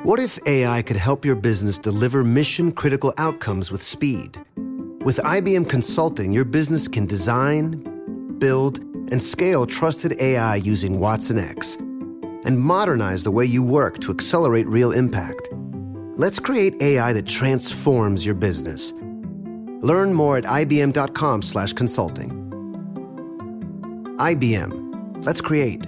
What if AI could help your business deliver mission-critical outcomes with speed? With IBM Consulting, your business can design, build, and scale trusted AI using watsonx, and modernize the way you work to accelerate real impact. Let's create AI that transforms your business. Learn more at ibm.com/consulting. IBM. Let's create.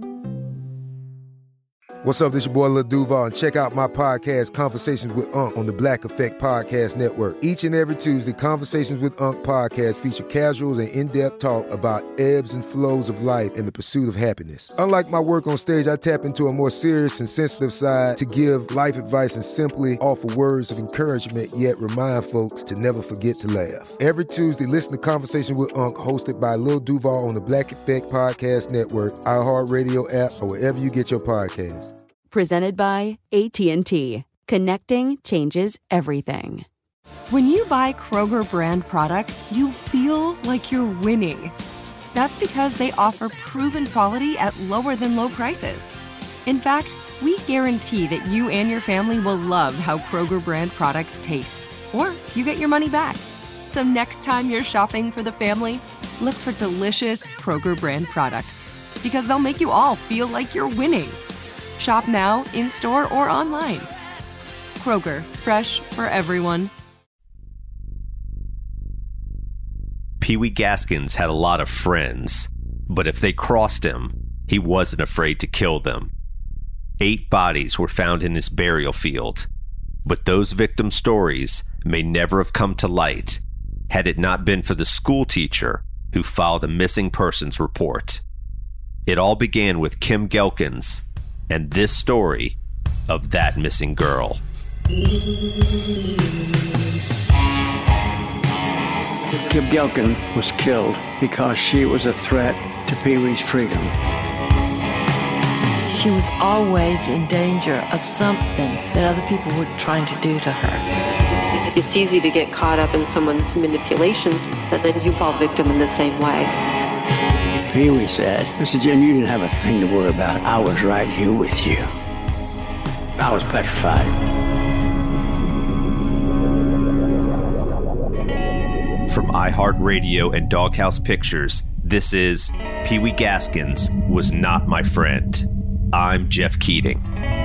What's up, this your boy Lil Duval, and check out my podcast, Conversations with Unc, on the Black Effect Podcast Network. Each and every Tuesday, Conversations with Unc podcast feature casuals and in-depth talk about ebbs and flows of life and the pursuit of happiness. Unlike my work on stage, I tap into a more serious and sensitive side to give life advice and simply offer words of encouragement, yet remind folks to never forget to laugh. Every Tuesday, listen to Conversation with Unc, hosted by Lil Duval on the Black Effect Podcast Network, iHeartRadio app, or wherever you get your podcasts. Presented by AT&T. Connecting changes everything. When you buy Kroger brand products, you feel like you're winning. That's because they offer proven quality at lower than low prices. In fact, we guarantee that you and your family will love how Kroger brand products taste, or you get your money back. So next time you're shopping for the family, look for delicious Kroger brand products, because they'll make you all feel like you're winning. Shop now, in-store, or online. Kroger, fresh for everyone. Pee Wee Gaskins had a lot of friends, but if they crossed him, he wasn't afraid to kill them. 8 bodies were found in his burial field, but those victim stories may never have come to light had it not been for the school teacher who filed a missing persons report. It all began with Kim Gelkins and this story of that missing girl. Kim Gelkin was killed because she was a threat to Pee Wee's freedom. She was always in danger of something that other people were trying to do to her. It's easy to get caught up in someone's manipulations, and then you fall victim in the same way. Pee Wee said, "Mr. Jim, you didn't have a thing to worry about. I was right here with you." I was petrified. From iHeartRadio and Doghouse Pictures, this is Pee Wee Gaskins Was Not My Friend. I'm Jeff Keating.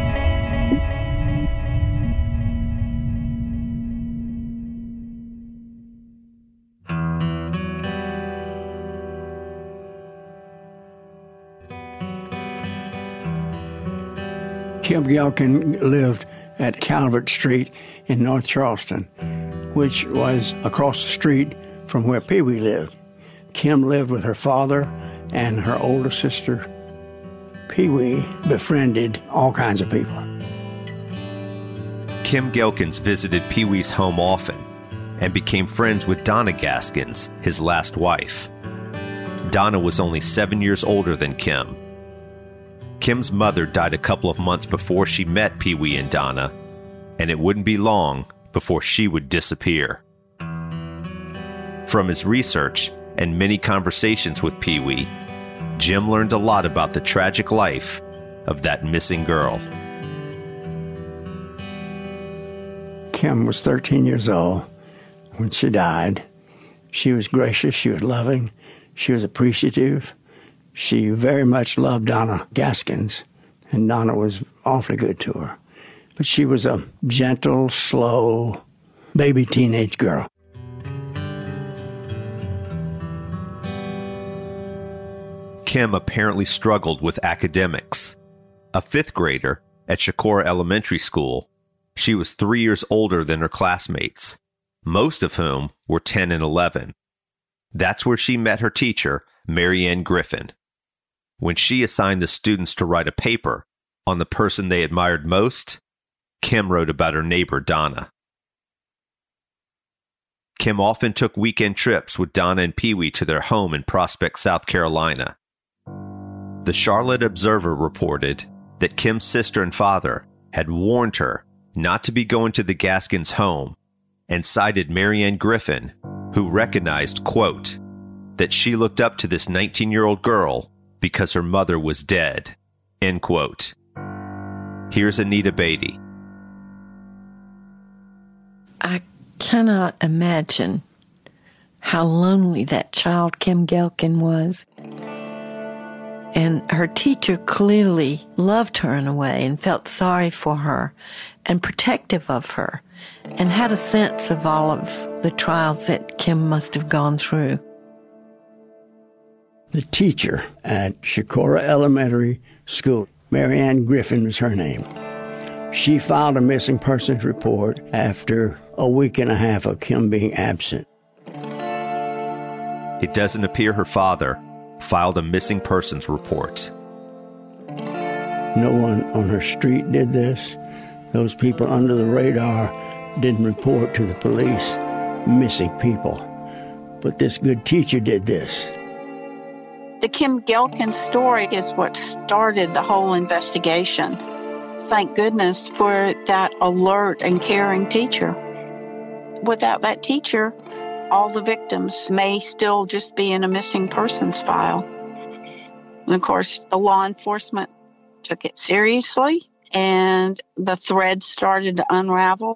Kim Gelkin lived at Calvert Street in North Charleston, which was across the street from where Pee Wee lived. Kim lived with her father and her older sister. Pee Wee befriended all kinds of people. Kim Gelkins visited Pee Wee's home often and became friends with Donna Gaskins, his last wife. Donna was only 7 years older than Kim. Kim's mother died a couple of months before she met Pee Wee and Donna, and it wouldn't be long before she would disappear. From his research and many conversations with Pee Wee, Jim learned a lot about the tragic life of that missing girl. Kim was 13 years old when she died. She was gracious, she was loving, she was appreciative. She very much loved Donna Gaskins, and Donna was awfully good to her. But she was a gentle, slow, baby teenage girl. Kim apparently struggled with academics. A 5th grader at Shakora Elementary School, she was 3 years older than her classmates, most of whom were 10 and 11. That's where she met her teacher, Mary Ann Griffin. When she assigned the students to write a paper on the person they admired most, Kim wrote about her neighbor, Donna. Kim often took weekend trips with Donna and Pee Wee to their home in Prospect, South Carolina. The Charlotte Observer reported that Kim's sister and father had warned her not to be going to the Gaskins' home and cited Mary Ann Griffin, who recognized, quote, that she looked up to this 19-year-old girl because her mother was dead, end quote. Here's Anita Beatty, I cannot imagine how lonely that child, Kim Gelkin, was. And her teacher clearly loved her in a way and felt sorry for her and protective of her and had a sense of all of the trials that Kim must have gone through. The teacher at Shakora Elementary School, Mary Ann Griffin was her name. She filed a missing persons report after a week and a half of Kim being absent. It doesn't appear her father filed a missing persons report. No one on her street did this. Those people under the radar didn't report to the police missing people. But this good teacher did this. The Kim Gelkin story is what started the whole investigation. Thank goodness for that alert and caring teacher. Without that teacher, all the victims may still just be in a missing persons file. And of course, the law enforcement took it seriously, and the thread started to unravel.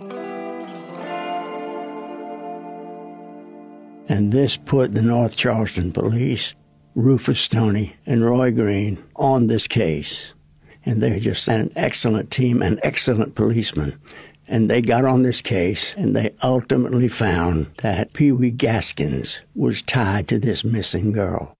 And this put the North Charleston Police, Rufus Stoney and Roy Green, on this case. And they're just an excellent team and excellent policemen. And they got on this case, and they ultimately found that Pee Wee Gaskins was tied to this missing girl.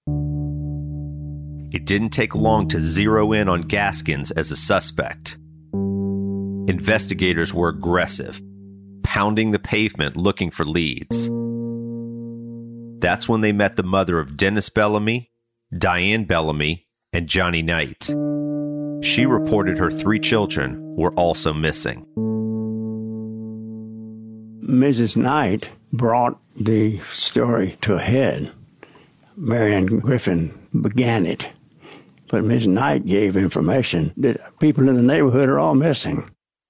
It didn't take long to zero in on Gaskins as a suspect. Investigators were aggressive, pounding the pavement looking for leads. That's when they met the mother of Dennis Bellamy, Diane Bellamy, and Johnny Knight. She reported her 3 children were also missing. Mrs. Knight brought the story to a head. Mary Ann Griffin began it. But Mrs. Knight gave information that people in the neighborhood are all missing.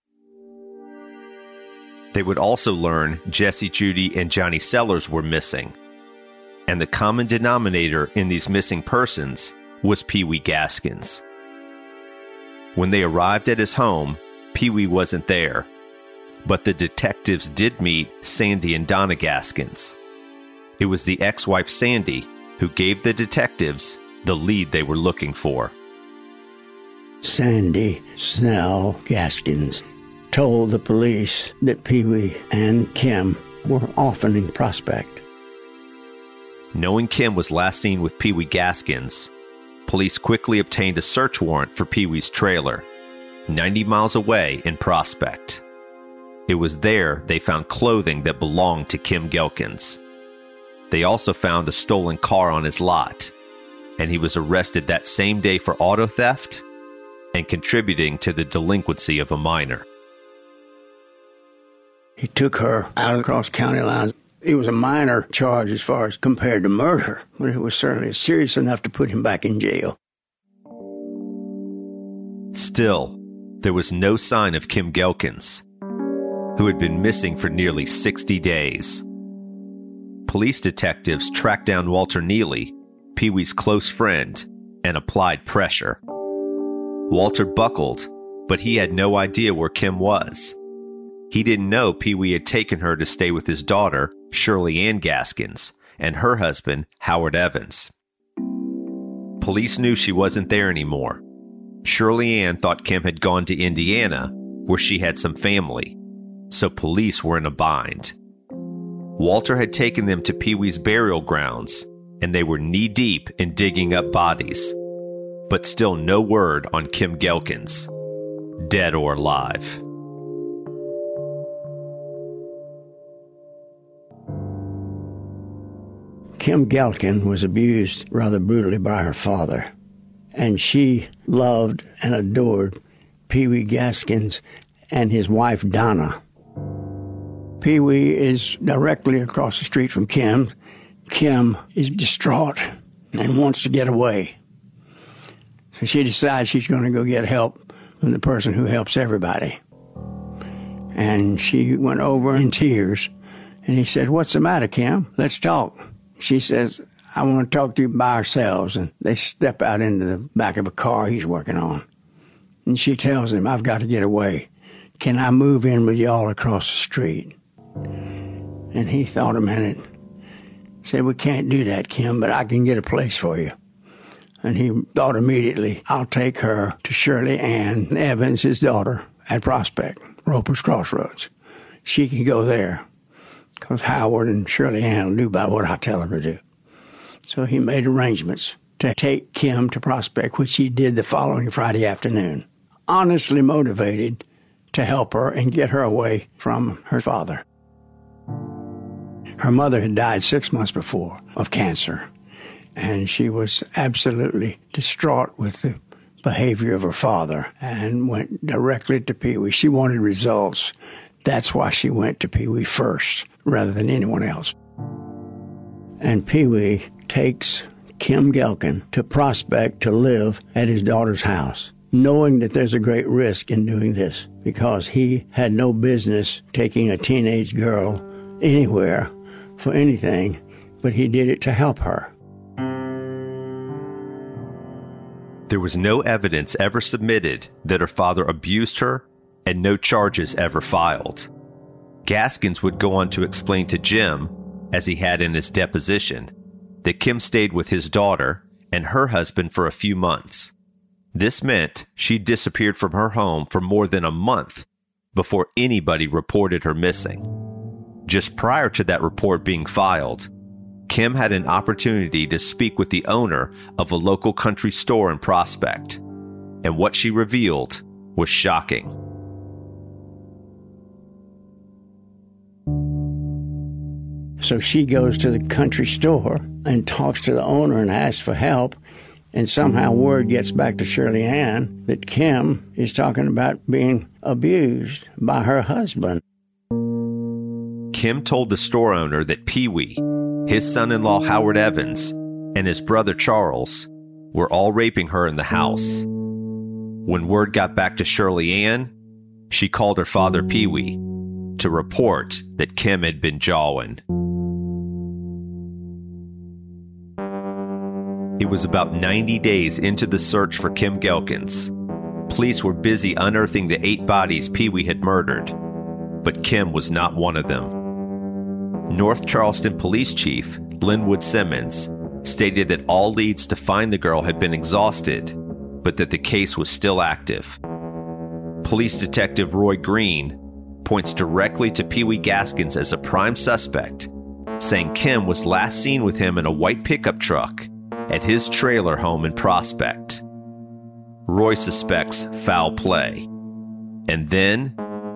They would also learn Jesse Judy and Johnny Sellers were missing. And the common denominator in these missing persons was Pee Wee Gaskins. When they arrived at his home, Pee Wee wasn't there. But the detectives did meet Sandy and Donna Gaskins. It was the ex-wife Sandy who gave the detectives the lead they were looking for. Sandy Snell Gaskins told the police that Pee Wee and Kim were often in Prospect. Knowing Kim was last seen with Pee Wee Gaskins, police quickly obtained a search warrant for Pee Wee's trailer, 90 miles away in Prospect. It was there they found clothing that belonged to Kim Gelkins. They also found a stolen car on his lot, and he was arrested that same day for auto theft and contributing to the delinquency of a minor. He took her out across county lines. It was a minor charge as far as compared to murder, but it was certainly serious enough to put him back in jail. Still, there was no sign of Kim Gelkins, who had been missing for nearly 60 days. Police detectives tracked down Walter Neely, Pee Wee's close friend, and applied pressure. Walter buckled, but he had no idea where Kim was. He didn't know Pee Wee had taken her to stay with his daughter, Shirley Ann Gaskins, and her husband, Howard Evans. Police knew she wasn't there anymore. Shirley Ann thought Kim had gone to Indiana, where she had some family, so police were in a bind. Walter had taken them to Pee Wee's burial grounds, and they were knee-deep in digging up bodies. But still no word on Kim Gelkins, dead or alive. Kim Gelkin was abused rather brutally by her father, and she loved and adored Pee Wee Gaskins and his wife Donna. Pee Wee is directly across the street from Kim. Kim is distraught and wants to get away. So she decides she's going to go get help from the person who helps everybody. And she went over in tears, and he said, "What's the matter, Kim? Let's talk." She says, "I want to talk to you by ourselves." And they step out into the back of a car he's working on. And she tells him, "I've got to get away. can I move in with y'all across the street? And he thought a minute, said, we can't do that, Kim, but I can get a place for you. And he thought immediately, I'll take her to Shirley Ann Evans, his daughter, at Prospect, Roper's Crossroads. She can go there, because Howard and Shirley Ann will do about what I tell her to do. So he made arrangements to take Kim to Prospect, which he did the following Friday afternoon, honestly motivated to help her and get her away from her father. Her mother had died 6 months before of cancer, and she was absolutely distraught with the behavior of her father and went directly to Pee Wee. She wanted results. That's why she went to Pee Wee first, rather than anyone else. And Pee Wee takes Kim Gelkin to Prospect to live at his daughter's house, knowing that there's a great risk in doing this, because he had no business taking a teenage girl anywhere for anything, but he did it to help her. There was no evidence ever submitted that her father abused her, and no charges ever filed. Gaskins would go on to explain to Jim, as he had in his deposition, that Kim stayed with his daughter and her husband for a few months. This meant she disappeared from her home for more than a month before anybody reported her missing. Just prior to that report being filed, Kim had an opportunity to speak with the owner of a local country store in Prospect, and what she revealed was shocking. So she goes to the country store and talks to the owner and asks for help, and somehow word gets back to Shirley Ann that Kim is talking about being abused by her husband. Kim told the store owner that Pee Wee, his son-in-law Howard Evans, and his brother Charles were all raping her in the house. When word got back to Shirley Ann, she called her father Pee Wee to report that Kim had been jawing. It was about 90 days into the search for Kim Gelkins. Police were busy unearthing the 8 bodies Pee Wee had murdered, but Kim was not one of them. North Charleston Police Chief Linwood Simmons stated that all leads to find the girl had been exhausted, but that the case was still active. Police Detective Roy Green points directly to Pee Wee Gaskins as a prime suspect, saying Kim was last seen with him in a white pickup truck at his trailer home in Prospect. Roy suspects foul play. And then,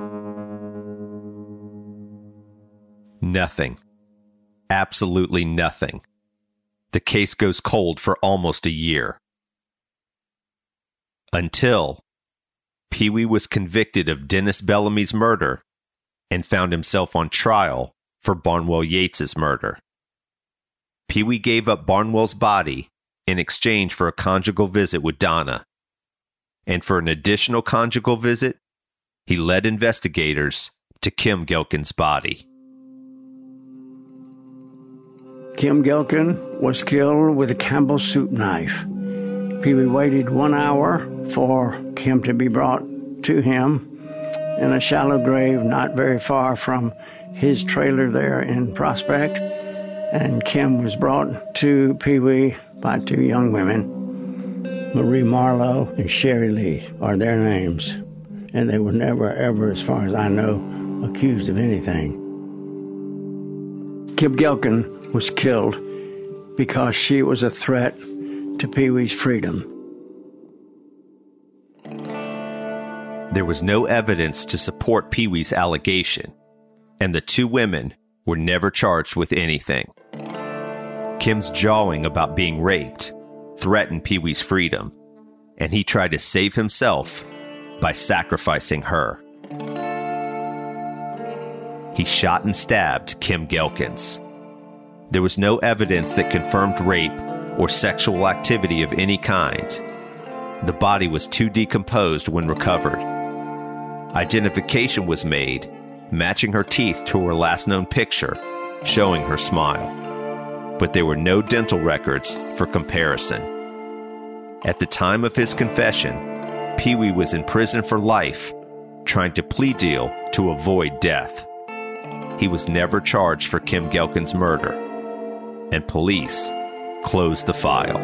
nothing. Absolutely nothing. The case goes cold for almost a year. Until Pee Wee was convicted of Dennis Bellamy's murder and found himself on trial for Barnwell Yates's murder. Pee Wee gave up Barnwell's body in exchange for a conjugal visit with Donna. And for an additional conjugal visit, he led investigators to Kim Gelkin's body. Kim Gelkin was killed with a Campbell soup knife. Pee Wee waited 1 hour for Kim to be brought to him in a shallow grave not very far from his trailer there in Prospect. And Kim was brought to Pee Wee by 2 young women. Marie Marlowe and Sherry Lee are their names. And they were never, ever, as far as I know, accused of anything. Kim Gelkin was killed because she was a threat to Pee Wee's freedom. There was no evidence to support Pee Wee's allegation, and the 2 women were never charged with anything. Kim's jawing about being raped threatened Pee Wee's freedom, and he tried to save himself by sacrificing her. He shot and stabbed Kim Gelkins. There was no evidence that confirmed rape or sexual activity of any kind. The body was too decomposed when recovered. Identification was made, matching her teeth to her last known picture, showing her smile. But there were no dental records for comparison. At the time of his confession, Pee Wee was in prison for life trying to plea deal to avoid death. He was never charged for Kim Gelkin's murder, and police closed the file.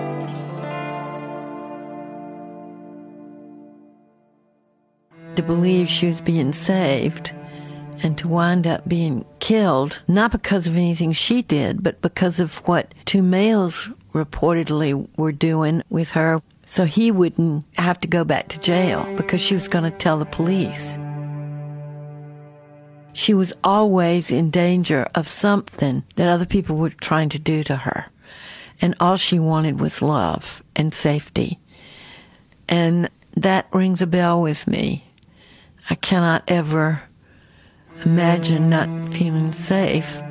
To believe she was being saved and to wind up being killed, not because of anything she did, but because of what two males reportedly were doing with her, so he wouldn't have to go back to jail because she was going to tell the police. She was always in danger of something that other people were trying to do to her. And all she wanted was love and safety. And that rings a bell with me. I cannot ever imagine not feeling safe.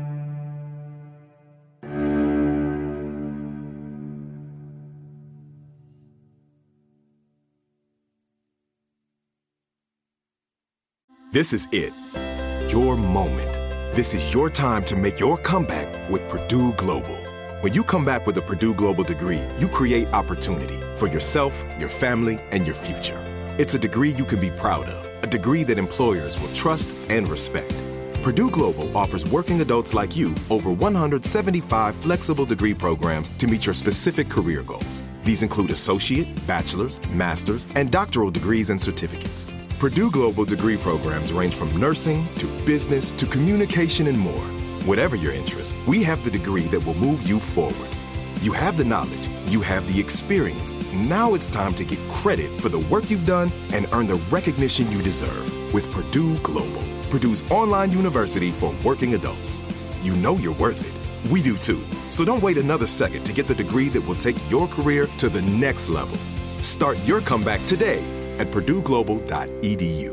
This is it. Your moment. This is your time to make your comeback with Purdue Global. When you come back with a Purdue Global degree, you create opportunity for yourself, your family, and your future. It's a degree you can be proud of, a degree that employers will trust and respect. Purdue Global offers working adults like you over 175 flexible degree programs to meet your specific career goals. These include associate, bachelor's, master's, and doctoral degrees and certificates. Purdue Global degree programs range from nursing to business to communication and more. Whatever your interest, we have the degree that will move you forward. You have the knowledge, you have the experience. Now it's time to get credit for the work you've done and earn the recognition you deserve with Purdue Global, Purdue's online university for working adults. You know you're worth it. We do too. So don't wait another second to get the degree that will take your career to the next level. Start your comeback today at purdueglobal.edu.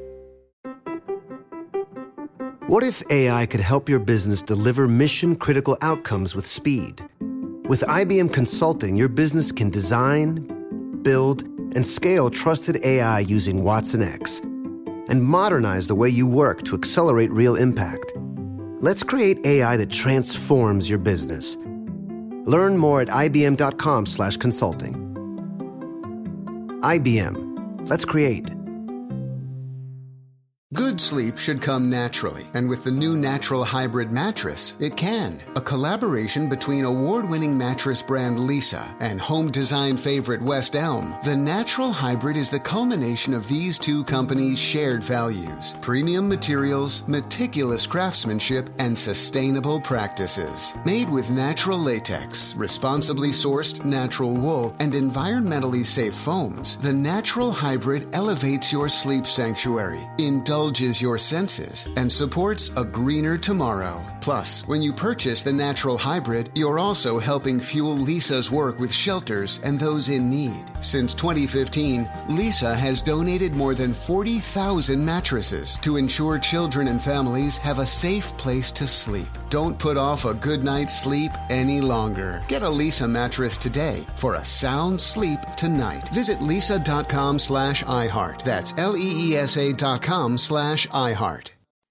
What if AI could help your business deliver mission-critical outcomes with speed? With IBM Consulting, your business can design, build, and scale trusted AI using watsonx, and modernize the way you work to accelerate real impact. Let's create AI that transforms your business. Learn more at ibm.com/consulting. IBM. Let's create. Good sleep should come naturally, and with the new Natural Hybrid mattress, it can. A collaboration between award-winning mattress brand Leesa and home design favorite West Elm, the Natural Hybrid is the culmination of these two companies' shared values: premium materials, meticulous craftsmanship, and sustainable practices. Made with natural latex, responsibly sourced natural wool, and environmentally safe foams, the Natural Hybrid elevates your sleep sanctuary, indulges your senses, and supports a greener tomorrow. Plus, when you purchase the Natural Hybrid, you're also helping fuel Leesa's work with shelters and those in need. Since 2015, Leesa has donated more than 40,000 mattresses to ensure children and families have a safe place to sleep. Don't put off a good night's sleep any longer. Get a Leesa mattress today for a sound sleep tonight. Visit leesa.com/iHeart. That's LEESA.com/iHeart.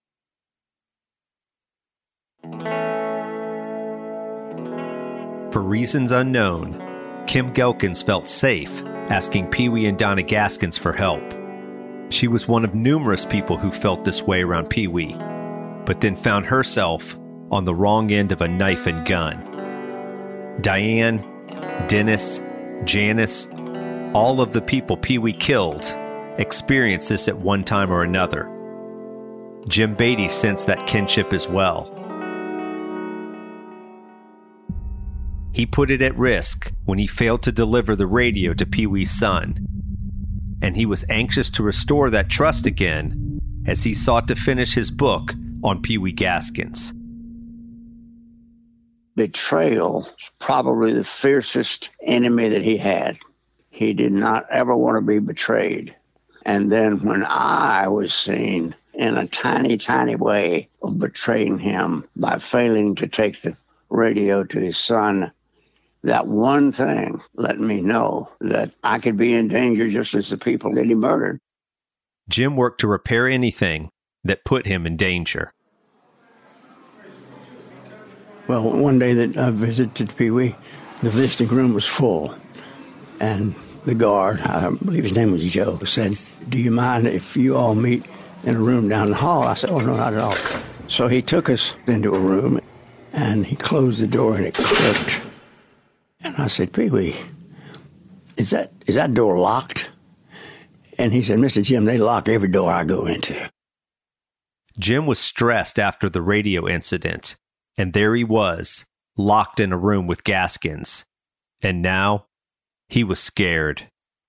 For reasons unknown, Kim Gelkins felt safe asking Pee Wee and Donna Gaskins for help. She was one of numerous people who felt this way around Pee Wee, but then found herself on the wrong end of a knife and gun. Diane, Dennis, Janice, all of the people Pee Wee killed experienced this at one time or another. Jim Beatty sensed that kinship as well. He put it at risk when he failed to deliver the radio to Pee Wee's son, and he was anxious to restore that trust again as he sought to finish his book on Pee Wee Gaskins. Betrayal is probably the fiercest enemy that he had. He did not ever want to be betrayed. And then when I was seen in a tiny, tiny way of betraying him by failing to take the radio to his son, that one thing let me know that I could be in danger just as the people that he murdered. Jim worked to repair anything that put him in danger. Well, one day that I visited Pee Wee, the visiting room was full. And the guard, I believe his name was Joe, said, "Do you mind if you all meet in a room down the hall?" I said, "Oh, no, not at all." So he took us into a room, and he closed the door, and it clicked. And I said, "Pee-wee, is that door locked?" And he said, "Mr. Jim, they lock every door I go into." Jim was stressed after the radio incident, and there he was, locked in a room with Gaskins. And now, he was scared.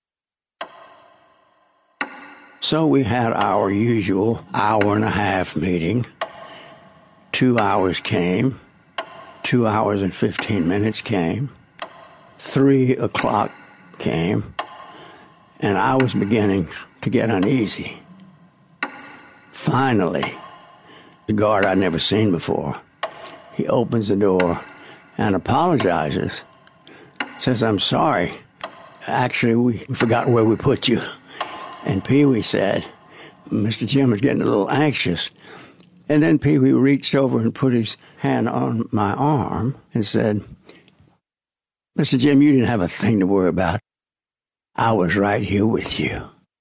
So we had our usual hour-and-a-half meeting. 2 hours came. 2 hours and 15 minutes came. 3 o'clock came. And I was beginning to get uneasy. Finally, the guard I'd never seen before, he opens the door and apologizes. Says, "I'm sorry. Actually, we forgot where we put you." And Pee-wee said, "Mr. Jim was getting a little anxious." And then Pee-wee reached over and put his hand on my arm and said, "Mr. Jim, you didn't have a thing to worry about. I was right here with you."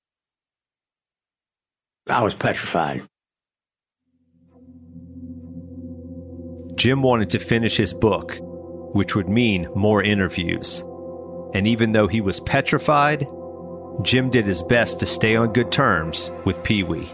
I was petrified. Jim wanted to finish his book, which would mean more interviews. And even though he was petrified, Jim did his best to stay on good terms with Pee-wee.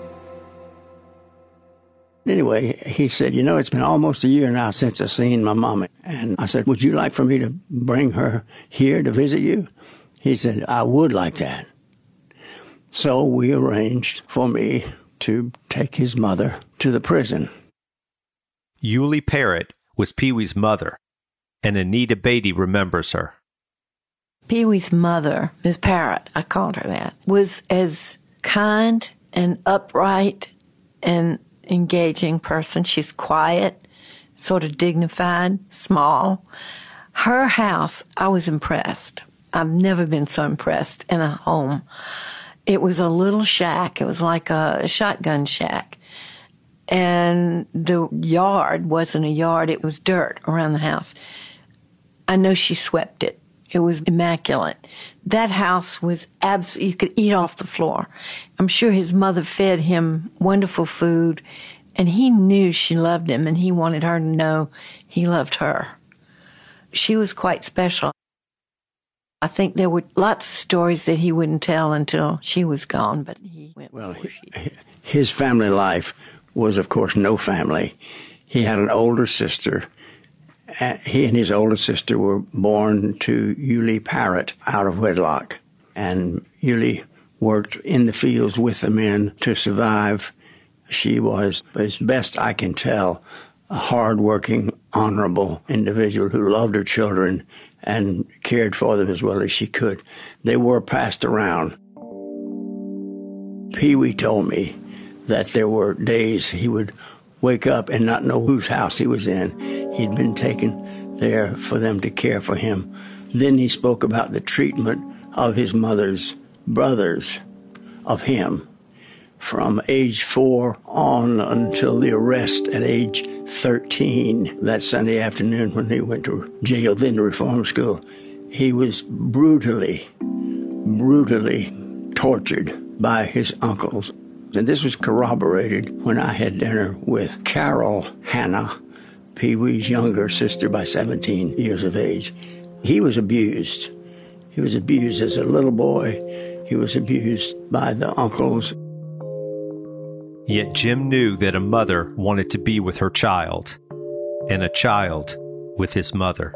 Anyway, he said, "You know, it's been almost a year now since I've seen my mama." And I said, "Would you like for me to bring her here to visit you?" He said, "I would like that." So we arranged for me to take his mother to the prison. Yulie Parrott was Pee-wee's mother, and Anita Beatty remembers her. Pee-wee's mother, Miss Parrott, I called her that, was as kind and upright and engaging person. She's quiet, sort of dignified, small. Her house, I was impressed. I've never been so impressed in a home. It was a little shack. It was like a shotgun shack. And the yard wasn't a yard. It was dirt around the house. I know she swept it. It was immaculate. That house was you could eat off the floor. I'm sure his mother fed him wonderful food, and he knew she loved him, and he wanted her to know he loved her. She was quite special. I think there were lots of stories that he wouldn't tell until she was gone, but he went. Well, his family life was, of course, no family. He had an older sister. He and his older sister were born to Yulie Parrott out of wedlock. And Yulie worked in the fields with the men to survive. She was, as best I can tell, a hard-working, honorable individual who loved her children and cared for them as well as she could. They were passed around. Pee-wee told me that there were days he would wake up and not know whose house he was in. He'd been taken there for them to care for him. Then he spoke about the treatment of his mother's brothers of him from age 4 on until the arrest at age 13 that Sunday afternoon when he went to jail, then to reform school. He was brutally tortured by his uncles. And this was corroborated when I had dinner with Carol Hannah, Pee-wee's younger sister by 17 years of age. He was abused. He was abused as a little boy. He was abused by the uncles. Yet Jim knew that a mother wanted to be with her child, and a child with his mother.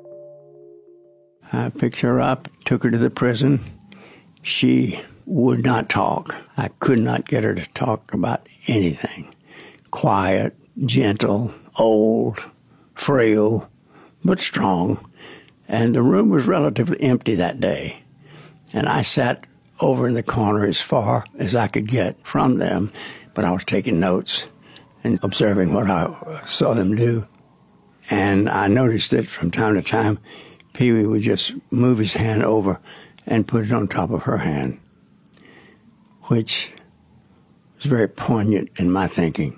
I picked her up, took her to the prison. She would not talk. I could not get her to talk about anything. Quiet, gentle, old, frail, but strong. And the room was relatively empty that day. And I sat over in the corner as far as I could get from them, but I was taking notes and observing what I saw them do. And I noticed that from time to time, Pee-wee would just move his hand over and put it on top of her hand, which was very poignant in my thinking.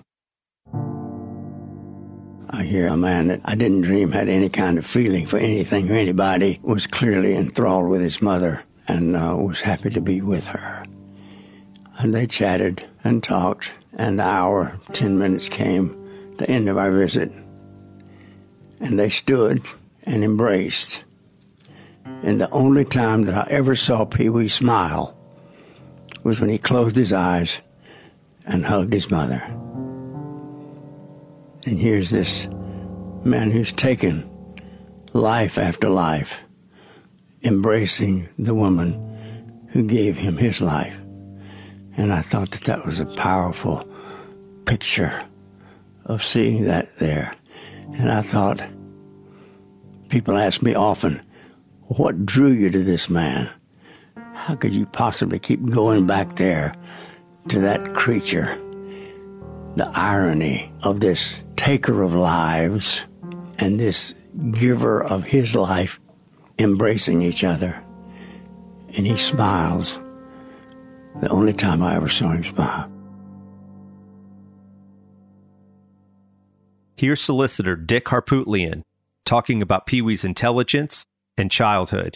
I hear a man that I didn't dream had any kind of feeling for anything or anybody was clearly enthralled with his mother and was happy to be with her. And they chatted and talked, and the hour, 10 minutes came, the end of our visit. And they stood and embraced. And the only time that I ever saw Pee Wee smile was when he closed his eyes and hugged his mother. And here's this man who's taken life after life, embracing the woman who gave him his life. And I thought that that was a powerful picture of seeing that there. And I thought, people ask me often, what drew you to this man? How could you possibly keep going back there to that creature? The irony of this taker of lives and this giver of his life embracing each other. And he smiles. The only time I ever saw him smile. Here's solicitor Dick Harpootlian talking about Pee Wee's intelligence and childhood.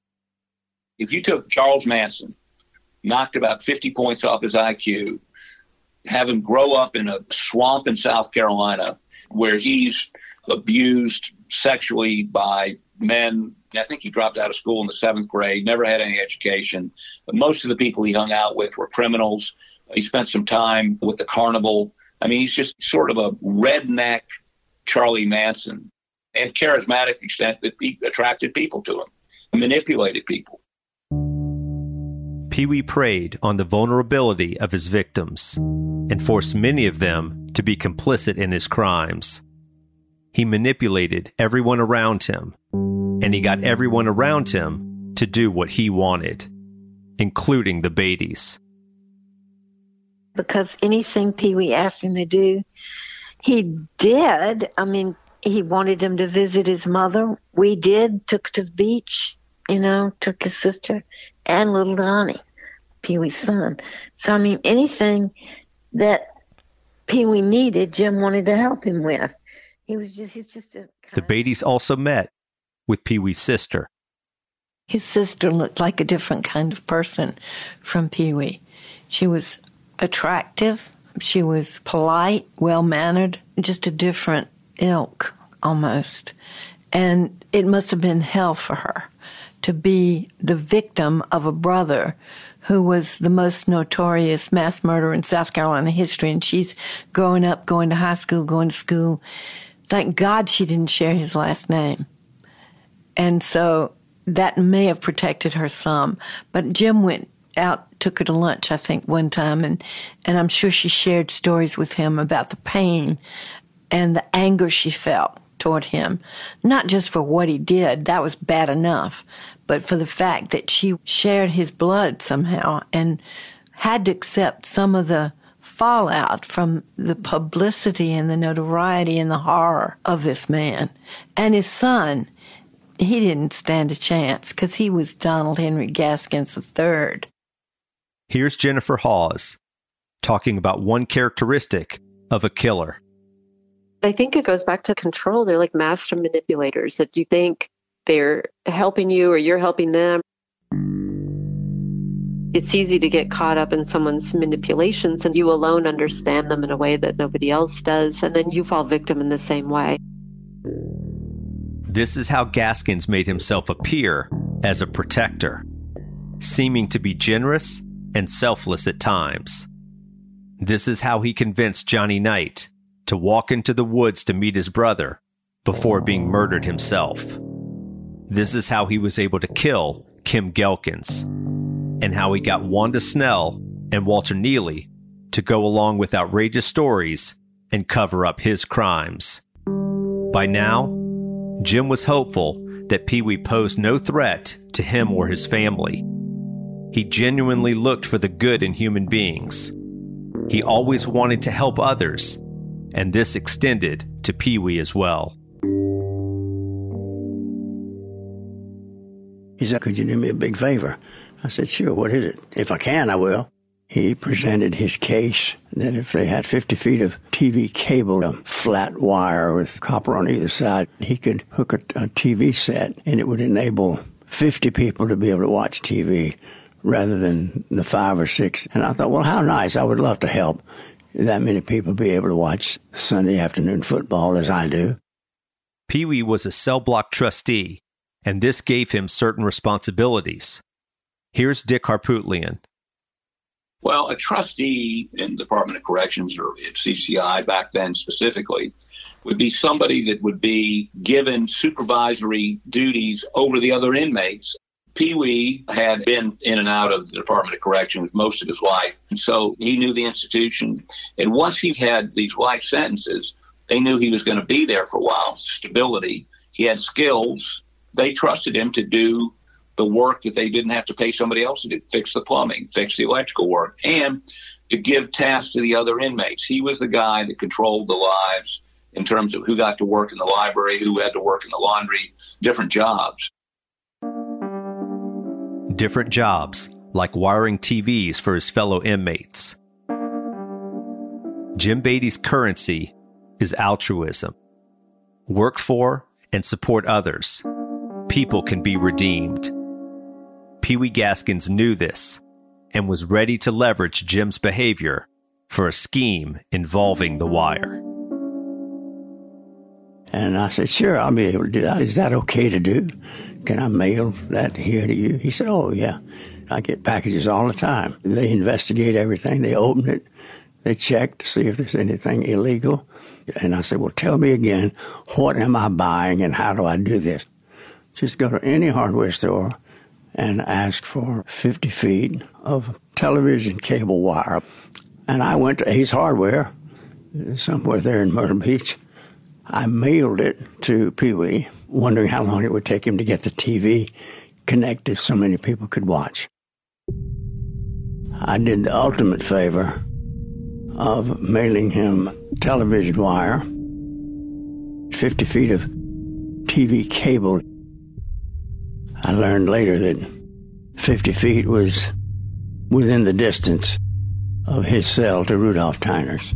If you took Charles Manson, knocked about 50 points off his IQ, have him grow up in a swamp in South Carolina where he's abused sexually by men. I think he dropped out of school in the 7th grade, never had any education. But most of the people he hung out with were criminals. He spent some time with the carnival. I mean, he's just sort of a redneck Charlie Manson, and charismatic to the extent that he attracted people to him, manipulated people. Pee Wee preyed on the vulnerability of his victims and forced many of them to be complicit in his crimes. He manipulated everyone around him, and he got everyone around him to do what he wanted, including the Beatties. Because anything Pee Wee asked him to do, he did. I mean, he wanted him to visit his mother. We did, took to the beach, took his sister and little Donnie, Pee Wee's son. So, I mean, anything that Pee Wee needed, Jim wanted to help him with. He's just a... The Beatties also met with Pee Wee's sister. His sister looked like a different kind of person from Pee Wee. She was attractive. She was polite, well-mannered, just a different ilk almost. And it must have been hell for her to be the victim of a brother who was the most notorious mass murderer in South Carolina history. And she's growing up, going to high school, going to school. Thank God she didn't share his last name. And so that may have protected her some. But Jim went out, took her to lunch, I think, one time, and I'm sure she shared stories with him about the pain and the anger she felt toward him, not just for what he did, that was bad enough, but for the fact that she shared his blood somehow and had to accept some of the fallout from the publicity and the notoriety and the horror of this man. And his son, he didn't stand a chance because he was Donald Henry Gaskins III. Here's Jennifer Hawes talking about one characteristic of a killer. I think it goes back to control. They're like master manipulators that you think they're helping you or you're helping them. It's easy to get caught up in someone's manipulations and you alone understand them in a way that nobody else does, and then you fall victim in the same way. This is how Gaskins made himself appear as a protector, seeming to be generous and selfless at times. This is how he convinced Johnny Knight to walk into the woods to meet his brother before being murdered himself. This is how he was able to kill Kim Gelkins, and how he got Wanda Snell and Walter Neely to go along with outrageous stories and cover up his crimes. By now, Jim was hopeful that Pee Wee posed no threat to him or his family. He genuinely looked for the good in human beings. He always wanted to help others, and this extended to Pee Wee as well. He said, "Could you do me a big favor?" I said, "Sure, what is it? If I can, I will." He presented his case that if they had 50 feet of TV cable, a flat wire with copper on either side, he could hook a TV set and it would enable 50 people to be able to watch TV rather than the 5 or 6. And I thought, well, how nice. I would love to help that many people be able to watch Sunday afternoon football as I do. Pee Wee was a cell block trustee, and this gave him certain responsibilities. Here's Dick Harpootlian. Well, a trustee in the Department of Corrections, or at CCI back then specifically, would be somebody that would be given supervisory duties over the other inmates. Pee Wee had been in and out of the Department of Corrections most of his life, and so he knew the institution. And once he had these life sentences, they knew he was going to be there for a while. Stability. He had skills. They trusted him to do the work that they didn't have to pay somebody else to do, fix the plumbing, fix the electrical work, and to give tasks to the other inmates. He was the guy that controlled the lives in terms of who got to work in the library, who had to work in the laundry, different jobs. Different jobs, like wiring TVs for his fellow inmates. Jim Beatty's currency is altruism. Work for and support others. People can be redeemed. Pee Wee Gaskins knew this and was ready to leverage Jim's behavior for a scheme involving The Wire. And I said, sure, I'll be able to do that. Is that okay to do? Can I mail that here to you? He said, oh, yeah. I get packages all the time. They investigate everything. They open it. They check to see if there's anything illegal. And I said, well, tell me again, what am I buying and how do I do this? Just go to any hardware store and ask for 50 feet of television cable wire. And I went to Ace Hardware, somewhere there in Myrtle Beach. I mailed it to Pee Wee, wondering how long it would take him to get the TV connected so many people could watch. I did the ultimate favor of mailing him television wire, 50 feet of TV cable. I learned later that 50 feet was within the distance of his cell to Rudolph Tyner's.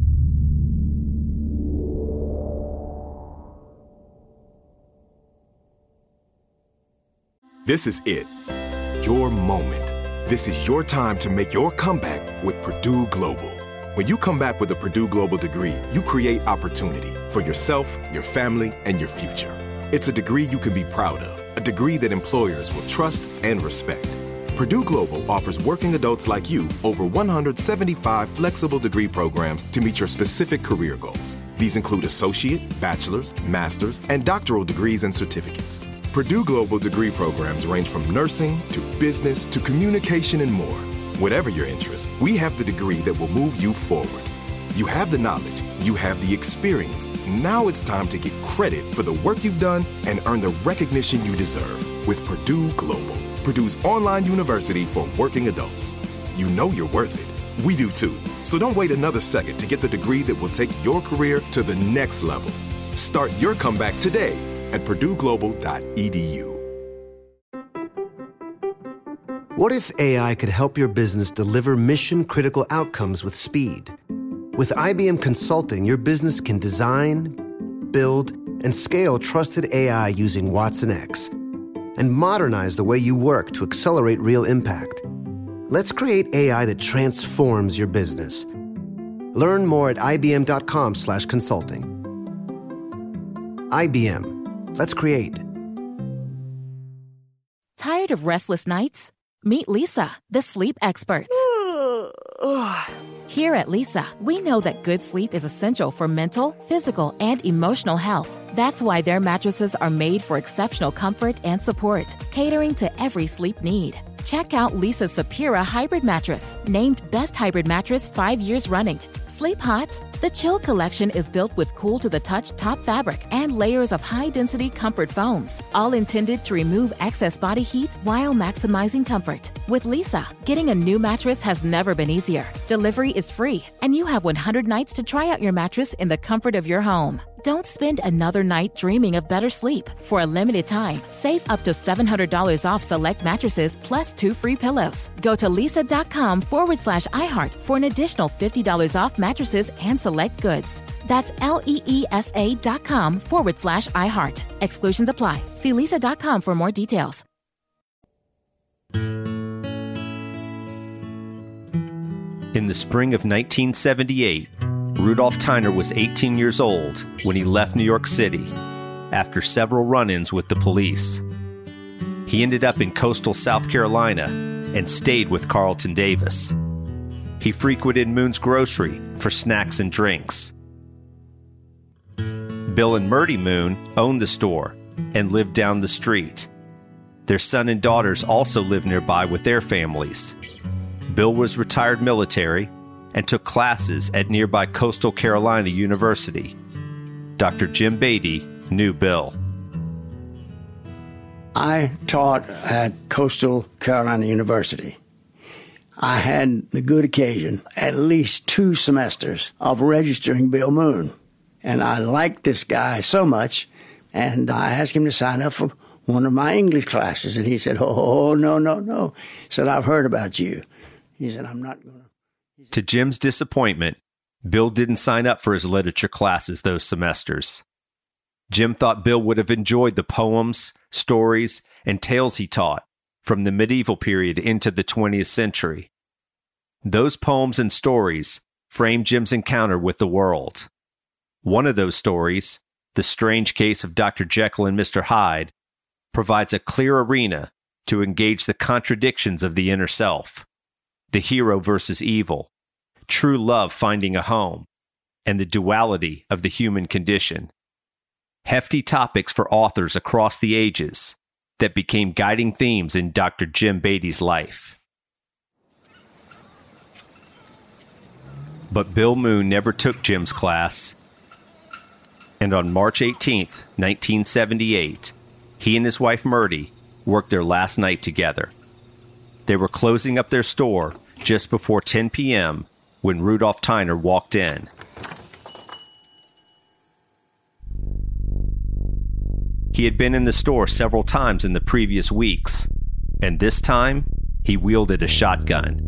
This is it. Your moment. This is your time to make your comeback with Purdue Global. When you come back with a Purdue Global degree, you create opportunity for yourself, your family, and your future. It's a degree you can be proud of, a degree that employers will trust and respect. Purdue Global offers working adults like you over 175 flexible degree programs to meet your specific career goals. These include associate, bachelor's, master's, and doctoral degrees and certificates. Purdue Global degree programs range from nursing to business to communication and more. Whatever your interest, we have the degree that will move you forward. You have the knowledge, you have the experience. Now it's time to get credit for the work you've done and earn the recognition you deserve with Purdue Global, Purdue's online university for working adults. You know you're worth it. We do too. So don't wait another second to get the degree that will take your career to the next level. Start your comeback today at purdueglobal.edu. What if AI could help your business deliver mission-critical outcomes with speed? With IBM Consulting, your business can design, build, and scale trusted AI using watsonx and modernize the way you work to accelerate real impact. Let's create AI that transforms your business. Learn more at ibm.com/consulting. IBM. Let's create. Tired of restless nights? Meet Leesa, the sleep experts. Here at Leesa, we know that good sleep is essential for mental, physical, and emotional health. That's why their mattresses are made for exceptional comfort and support, catering to every sleep need. Check out Leesa's Sapira Hybrid Mattress, named Best Hybrid Mattress 5 years running. Sleep hot? The Chill Collection is built with cool-to-the-touch top fabric and layers of high-density comfort foams, all intended to remove excess body heat while maximizing comfort. With Leesa, getting a new mattress has never been easier. Delivery is free, and you have 100 nights to try out your mattress in the comfort of your home. Don't spend another night dreaming of better sleep. For a limited time, save up to $700 off select mattresses plus 2 free pillows. Go to leesa.com/iHeart for an additional $50 off mattresses and select goods. That's LEESA.com/iHeart. Exclusions apply. See leesa.com for more details. In the spring of 1978, Rudolph Tyner was 18 years old when he left New York City after several run-ins with the police. He ended up in coastal South Carolina and stayed with Carlton Davis. He frequented Moon's Grocery for snacks and drinks. Bill and Myrtie Moon owned the store and lived down the street. Their son and daughters also lived nearby with their families. Bill was retired military and took classes at nearby Coastal Carolina University. Dr. Jim Beatty knew Bill. I taught at Coastal Carolina University. I had the good occasion, at least 2 semesters, of registering Bill Moon. And I liked this guy so much, and I asked him to sign up for one of my English classes. And he said, oh, no. He said, I've heard about you. He said, I'm not going to. To Jim's disappointment, Bill didn't sign up for his literature classes those semesters. Jim thought Bill would have enjoyed the poems, stories, and tales he taught from the medieval period into the 20th century. Those poems and stories framed Jim's encounter with the world. One of those stories, The Strange Case of Dr. Jekyll and Mr. Hyde, provides a clear arena to engage the contradictions of the inner self, the hero versus evil, true love finding a home, and the duality of the human condition. Hefty topics for authors across the ages that became guiding themes in Dr. Jim Beatty's life. But Bill Moon never took Jim's class, and on March 18th, 1978, he and his wife Myrtie worked their last night together. They were closing up their store just before 10 p.m. when Rudolph Tyner walked in. He had been in the store several times in the previous weeks, and this time, he wielded a shotgun.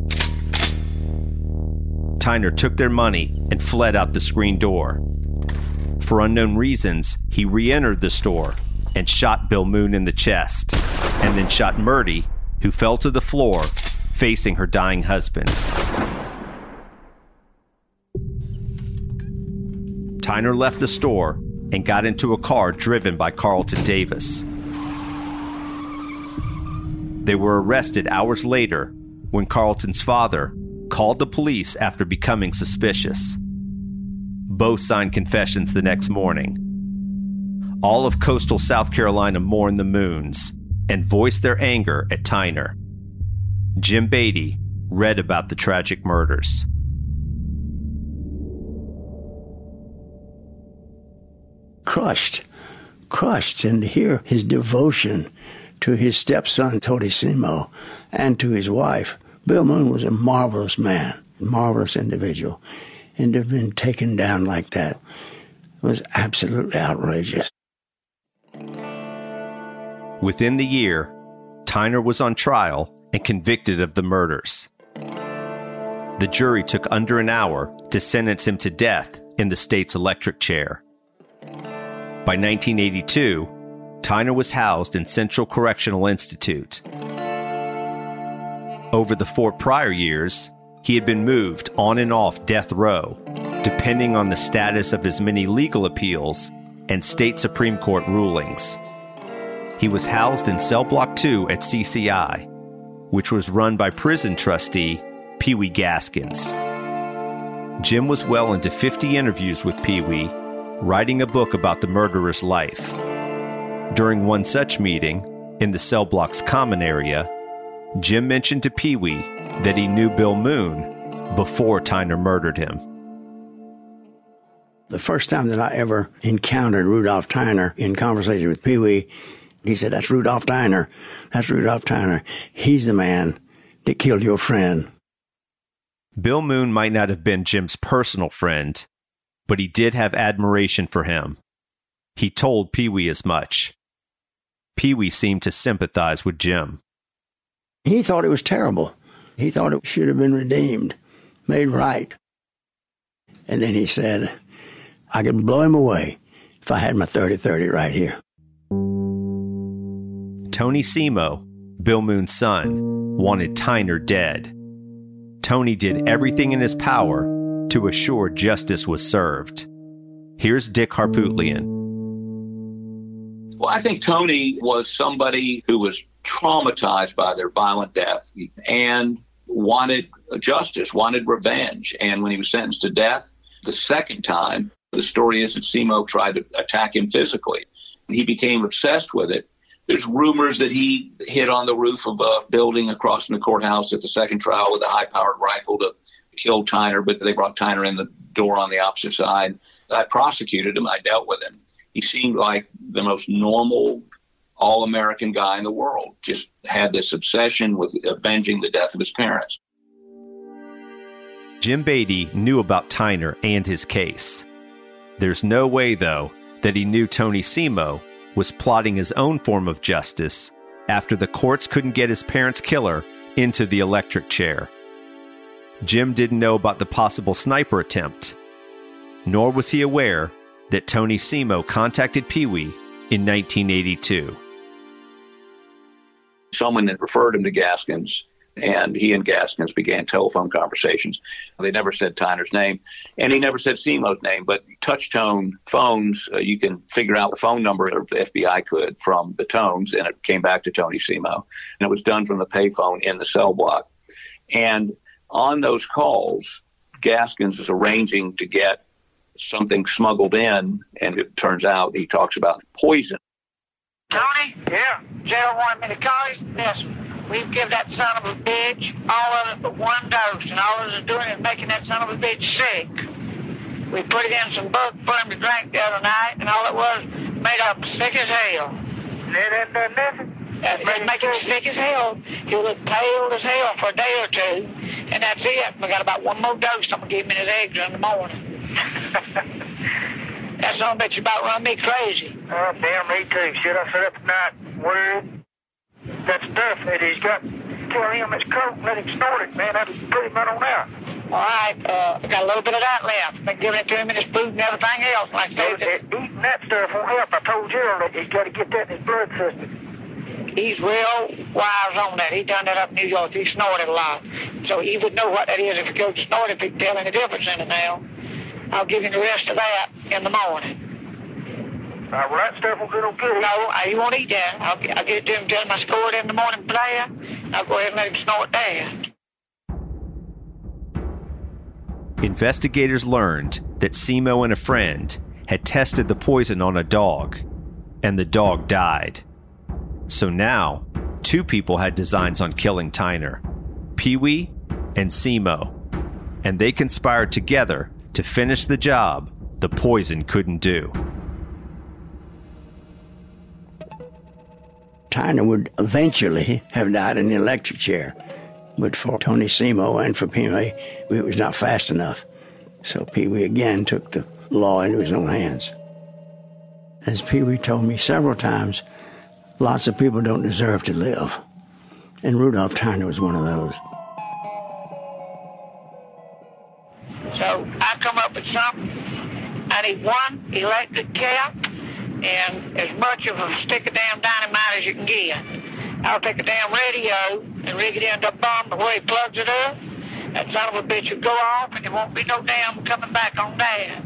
Tyner took their money and fled out the screen door. For unknown reasons, he re-entered the store and shot Bill Moon in the chest, and then shot Myrtie, who fell to the floor, facing her dying husband. Tyner left the store and got into a car driven by Carlton Davis. They were arrested hours later when Carlton's father called the police after becoming suspicious. Both signed confessions the next morning. All of coastal South Carolina mourned the Moons and voiced their anger at Tyner. Jim Beatty read about the tragic murders. Crushed, and to hear his devotion to his stepson, Tony Simo, and to his wife. Bill Moon was a marvelous man, marvelous individual, and to have been taken down like that was absolutely outrageous. Within the year, Tyner was on trial and convicted of the murders. The jury took under an hour to sentence him to death in the state's electric chair. By 1982, Tyner was housed in Central Correctional Institute. Over the 4 prior years, he had been moved on and off death row, depending on the status of his many legal appeals and state Supreme Court rulings. He was housed in Cell Block 2 at CCI, which was run by prison trustee Pee Wee Gaskins. Jim was well into 50 interviews with Pee Wee, writing a book about the murderer's life. During one such meeting, in the cell block's common area, Jim mentioned to Pee Wee that he knew Bill Moon before Tyner murdered him. The first time that I ever encountered Rudolph Tyner in conversation with Pee Wee, he said, "That's Rudolph Tyner. That's Rudolph Tyner. He's the man that killed your friend." Bill Moon might not have been Jim's personal friend, but he did have admiration for him. He told Pee Wee as much. Pee Wee seemed to sympathize with Jim. He thought it was terrible. He thought it should have been redeemed, made right. And then he said, "I could blow him away if I had my 30-30 right here." Tony Simo, Bill Moon's son, wanted Tyner dead. Tony did everything in his power to assure justice was served. Here's Dick Harpootlian. Well, I think Tony was somebody who was traumatized by their violent death and wanted justice, wanted revenge. And when he was sentenced to death the second time, the story is that Simo tried to attack him physically. He became obsessed with it. There's rumors that he hid on the roof of a building across from the courthouse at the second trial with a high-powered rifle to kill Tyner, but they brought Tyner in the door on the opposite side. I prosecuted him. I dealt with him. He seemed like the most normal, all-American guy in the world, just had this obsession with avenging the death of his parents. Jim Beatty knew about Tyner and his case. There's no way, though, that he knew Tony Simo was plotting his own form of justice after the courts couldn't get his parents' killer into the electric chair. Jim didn't know about the possible sniper attempt, nor was he aware that Tony Simo contacted Pee Wee in 1982. Someone had referred him to Gaskins, and he and Gaskins began telephone conversations. They never said Tyner's name, and he never said Simo's name, but touch-tone phones, you can figure out the phone number, or the FBI could, from the tones, and it came back to Tony Simo. And it was done from the payphone in the cell block. And on those calls, Gaskins is arranging to get something smuggled in, and it turns out he talks about poison. Tony? Yeah? Jail wanted me to call you? Yes. We've given that son of a bitch all of it but one dose, and all it is doing is making that son of a bitch sick. We put it in some book for him to drink the other night, and all it was made up sick as hell. It ain't done nothing? It make him sick as hell. He'll look pale as hell for a day or two, and that's it. We got about one more dose. I'm going to give him his eggs in the morning. That son of a bitch about run me crazy. Oh, damn, me too. Should I sit up at night worried? That stuff that he's got, tell him it's coke and let him snort it, man. That'll put him on out. All right, I got a little bit of that left. Been giving it to him in his food and everything else. Like eating that stuff won't help. I told Gerald that he's got to get that in his blood system. He's real wise on that. He done that up in New York. He snorted a lot. So he would know what that is if he goes to snort, if he can tell any difference in it now. I'll give him the rest of that in the morning. Well, that stuff will get him good. No, he won't eat that. I'll get it to him, tell him I scored in the morning player. I'll go ahead and let him snort that. Investigators learned that Simo and a friend had tested the poison on a dog, and the dog died. So now, two people had designs on killing Tyner, Pee Wee and Simo, and they conspired together to finish the job the poison couldn't do. Tyner would eventually have died in the electric chair, but for Tony Simo and for Pee Wee, it was not fast enough. So Pee Wee again took the law into his own hands. As Pee Wee told me several times, lots of people don't deserve to live, and Rudolph Tyner was one of those. So I come up with something. I need one electric cap and as much of a stick of damn dynamite as you can get. I'll take a damn radio and rig it into a bomb the way he plugs it up. That son of a bitch will go off and there won't be no damn coming back on that.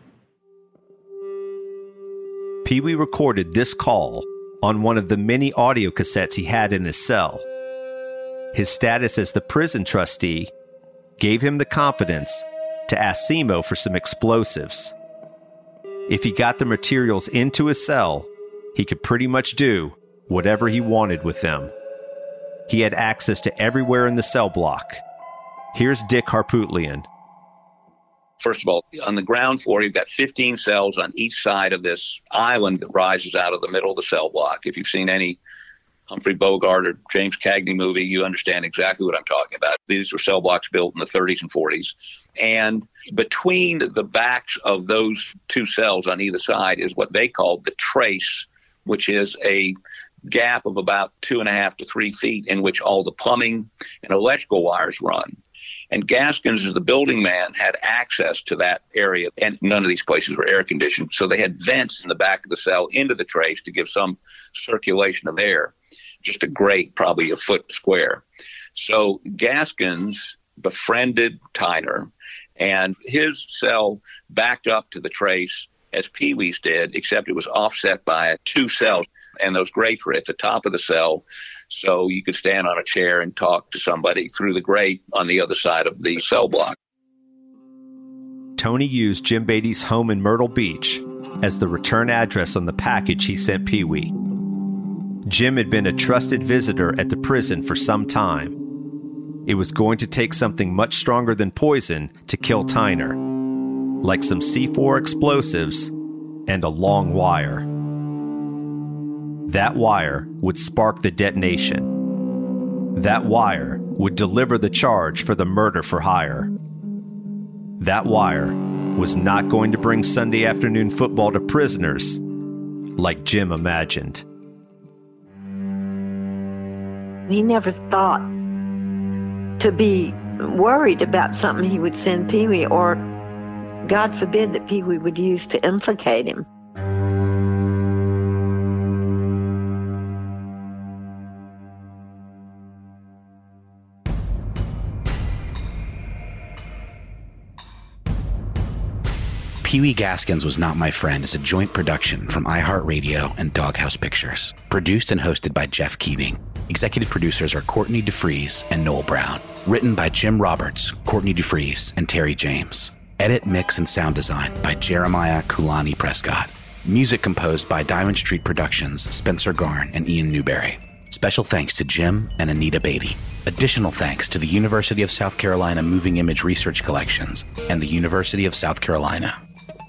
Pee Wee recorded this call on one of the many audio cassettes he had in his cell. His status as the prison trustee gave him the confidence to ask Simo for some explosives. If he got the materials into his cell, he could pretty much do whatever he wanted with them. He had access to everywhere in the cell block. Here's Dick Harpootlian. First of all, on the ground floor, you've got 15 cells on each side of this island that rises out of the middle of the cell block. If you've seen any Humphrey Bogart or James Cagney movie, you understand exactly what I'm talking about. These were cell blocks built in the 30s and 40s. And between the backs of those two cells on either side is what they call the trace, which is a gap of about 2.5 to 3 feet in which all the plumbing and electrical wires run. And Gaskins, as the building man, had access to that area, and none of these places were air conditioned. So they had vents in the back of the cell into the trace to give some circulation of air. Just a grate, probably a foot square. So Gaskins befriended Tyner, and his cell backed up to the trace as Pee-wee's did, except it was offset by 2 cells, and those grates were at the top of the cell, so you could stand on a chair and talk to somebody through the grate on the other side of the cell block. Tony used Jim Beatty's home in Myrtle Beach as the return address on the package he sent Pee-wee. Jim had been a trusted visitor at the prison for some time. It was going to take something much stronger than poison to kill Tyner, like some C4 explosives and a long wire. That wire would spark the detonation. That wire would deliver the charge for the murder for hire. That wire was not going to bring Sunday afternoon football to prisoners like Jim imagined. He never thought to be worried about something he would send Pee-wee, or God forbid that Pee-wee would use to implicate him. Pee-wee Gaskins Was Not My Friend is a joint production from iHeartRadio and Doghouse Pictures. Produced and hosted by Jeff Keating. Executive producers are Courtney DeFries and Noel Brown. Written by Jim Roberts, Courtney DeFries, and Terry James. Edit, mix, and sound design by Jeremiah Kulani Prescott. Music composed by Diamond Street Productions, Spencer Garn, and Ian Newberry. Special thanks to Jim and Anita Beatty. Additional thanks to the University of South Carolina Moving Image Research Collections and the University of South Carolina.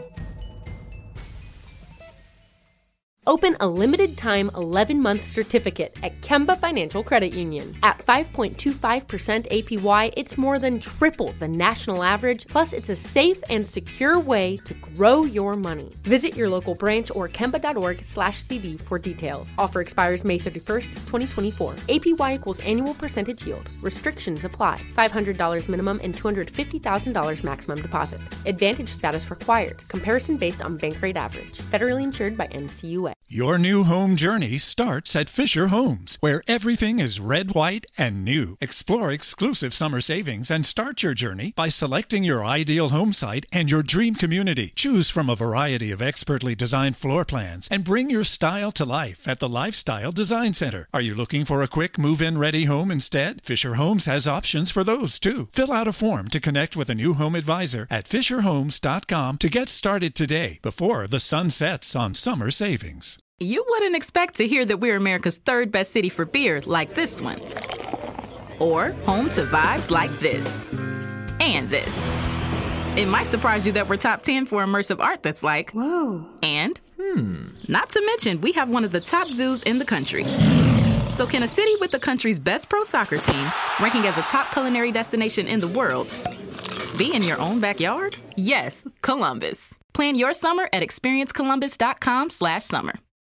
Open a limited-time 11-month certificate at Kemba Financial Credit Union. At 5.25% APY, it's more than triple the national average, plus it's a safe and secure way to grow your money. Visit your local branch or kemba.org/CD for details. Offer expires May 31st, 2024. APY equals annual percentage yield. Restrictions apply. $500 minimum and $250,000 maximum deposit. Advantage status required. Comparison based on bank rate average. Federally insured by NCUA. Your new home journey starts at Fisher Homes, where everything is red, white, and new. Explore exclusive summer savings and start your journey by selecting your ideal home site and your dream community. Choose from a variety of expertly designed floor plans and bring your style to life at the Lifestyle Design Center. Are you looking for a quick move-in ready home instead? Fisher Homes has options for those too. Fill out a form to connect with a new home advisor at FisherHomes.com to get started today before the sun sets on summer savings. You wouldn't expect to hear that we're America's third best city for beer like this one. Or home to vibes like this. And this. It might surprise you that we're top 10 for immersive art that's like, whoa. And, not to mention, we have one of the top zoos in the country. So can a city with the country's best pro soccer team, ranking as a top culinary destination in the world, be in your own backyard? Yes, Columbus. Plan your summer at experiencecolumbus.com/summer.